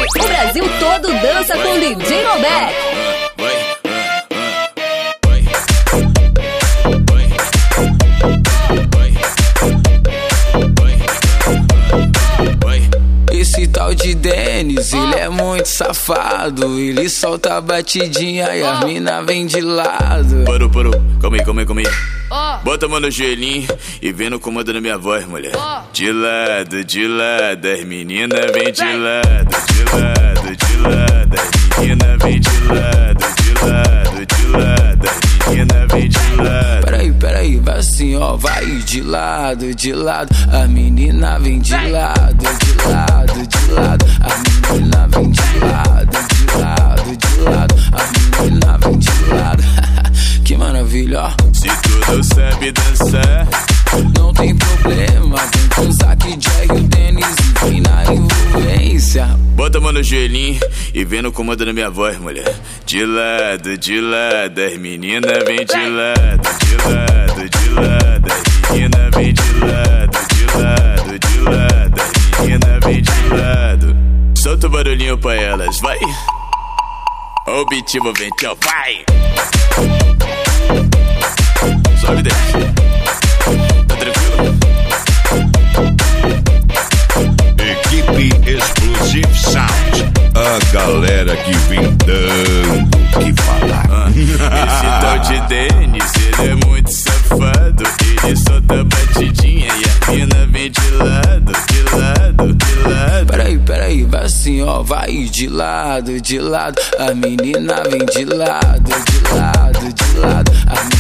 O Brasil todo dança com DJ Robeck. Esse tal de Denis, ele é muito safado. Ele solta a batidinha e as mina vem de lado. Parou, calma aí. Bota a mão no joelhinho e vem no comando da minha voz, mulher. De lado, as meninas vem de lado. As meninas vem de lado. As meninas vem de lado. Peraí, vai assim, ó, vai de lado. A menina vem de lado. A menina vem de lado. A menina vem de lado. Que maravilha, ó. Se tu não sabe dançar, não tem problema, vem com o Zack, Joy e o Denis e vem na envolvência. Bota a mão no joelhinho e vem no comando da minha voz, mulher. De lado, as meninas vem de lado. As meninas vem de lado. As meninas vem de lado. Solta o barulhinho pra elas, vai. Ó o beat envolvente, ó, vai. Sobe e desce. Tá tranquilo? Equipe Explosive Sound. A galera que vem dando o que falar. Esse tal de Denis, ele é muito safado. Ele solta a batidinha e a mina vem de lado. Peraí, vai assim, ó, vai de lado. A menina vem de lado. A